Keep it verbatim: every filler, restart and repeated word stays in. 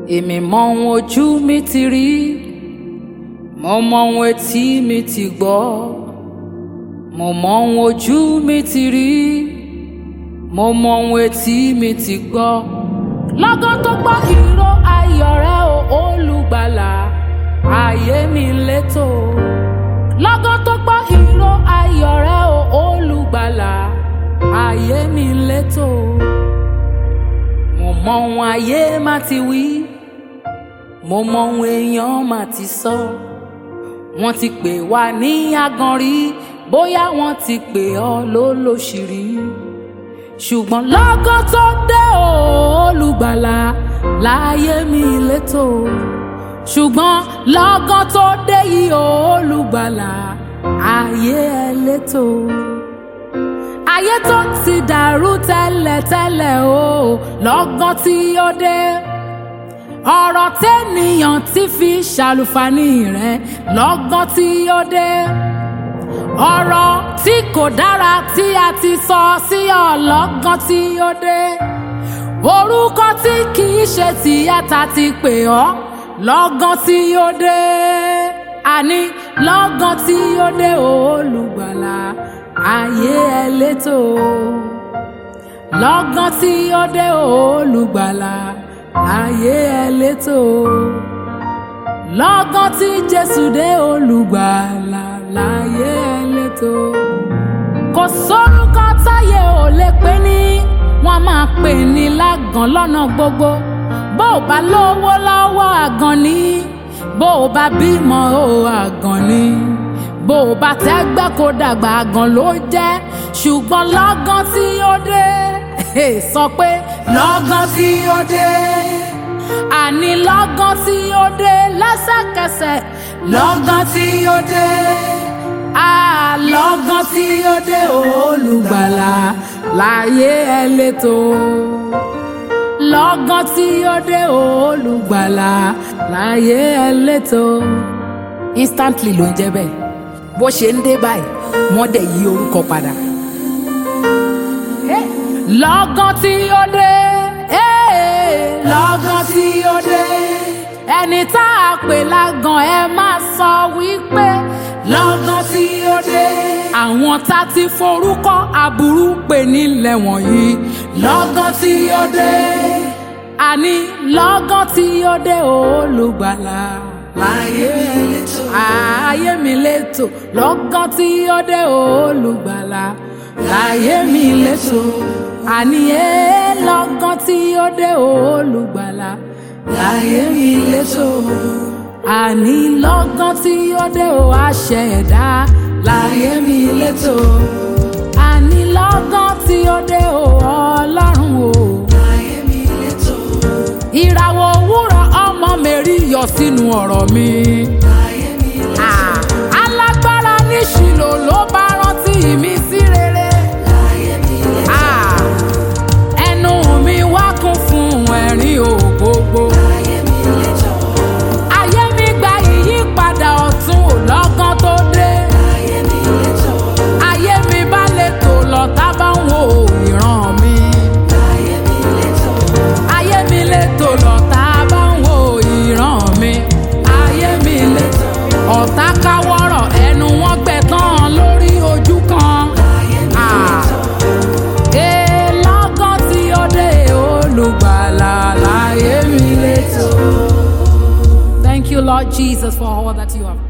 èmi mọ ohun ojú mi ti rí, mo mọ ohun etí mi ti gbọ́, mo mọ ohun ojú mi ti rí, mo mọ ohun etí mi ti gbọ́. Lọ́gán tó gbọ́ ìró ayọ̀ rẹ o olùgbàlà, ayé mi létò. Lọ́gán tó gbọ́ ìró ayọ̀ rẹ o olùgbàlà, ayé mi létò. Mo mọ ohun ayé má ti wí, mo mọ ohun èèyàn má ti sọ. Wọ́n ti pè wá ní agan rí, bóyá wọ́n ti pè ọ́ lólóṣìírí. Ṣùgbọ́n lọ́gán tó dé o olùgbàlà, láyé mi létò. Ṣùgbọ́n lọ́gán tó dé yìí o olùgbàlà, ayé ẹ létò. Ayé tó ti dàrú tẹ́lẹ̀tẹ́lẹ̀ o, lọ́gán tí ó dé. Ọ̀rọ̀ tẹ́nìyàn ti fi ṣàlùfàní rẹ̀, lọ́gán tí ó dé. Ọ̀rọ̀ tí kò dára tí a ti sọ sí ọ, lọ́gán tí ó dé. Orúkọ tí kì í ṣe tìyàtà ti pè ọ́, lọ́gán tí ó dé. Àní lọ́gán tí ó dé olùgbàlà, ayé ẹ létò. Lọ́gán tí ó dé olùgbàlà, ayé ẹ létò. Lọ́gán tí Jésù dé olùgbàlà, láyé ẹ létò. Kò sórúkọ táyé ò lè pè ní, wọ́n máa pè ní lágàn lọ́nà gbogbo. Bó o bá lówó lọ́wọ́ àgàn ni, bó o bá bímọ o àgàn ni, bó o bá tẹ́gbẹ́ kó dàgbà àgàn ló jẹ́. Ṣùgbọ́n lọ́gán tí ó dé, sọ pé lọ́gán tí ó dé. Àní lọ́gán tí ó dé lẹ́sẹ̀kẹsẹ̀, lọ́gán tí ó dé. Ah, lọ́gán tí ó dé olùgbàlà, láyé ẹ létò. Lọ́gán tí ó dé olùgbàlà, láyé ẹ létò. Instantly ló ń jẹ́ bẹ́ẹ̀. Bó ṣe ń dé báyìí, wọ́n dẹ̀ yí orúkọ padà. Lọ́gán tí ó dé, lọ́gán tí ó dé. Ẹni tá a pè lágàn ẹ máa sọ wípé lọ́gán tí ó dé. Àwọn tá ti forúkọ aburú pè nílẹ̀ wọ̀nyí, lọ́gán tí ó dé. Àní lọ́gán tí ó dé olùgbàlà, láyé mi létò. Ayé mi létò. Lọ́gán tí ó dé olùgbàlà, láyé mi létò. Àní ẹ lọ́gán tí ó dé olùgbàlà, láyé mi létò. Àní lọ́gán tí ó dé o aṣẹ̀dá, láyé mi létò. Àní lọ́gán tí ó dé o Ọlọ́run o, láyé mi létò. Ìràwọ̀ òwúrọ̀ ọmọ Mary yọ sínú ọ̀rọ̀ mi. Láyé mi létò. Alágbára ní Ṣílò ló bá rántí mi sí rere. Láyé mi létò. Ẹnu mi wá kún fún ẹ̀rín ògbógbó. Láyé mi létò. Ayé mi gba ìyípadà ọ̀tun ò lọ́gán tó dé. Láyé mi létò. Ayé mi bá létò lọ́tà bá ń wo ìran mi. Láyé mi létò. Ayé mi létò lọ́tà bá ń wo ìran mi. Ayé mi létò. Ọ̀tá káwọ́rọ̀ ẹnu wọn gbẹ tán lórí ojú kan. Láyé mi létò. Ee lọ́gán tí ó dé olùgbàlà, láyé mi létò. Thank you, Lord Jesus, for all that you have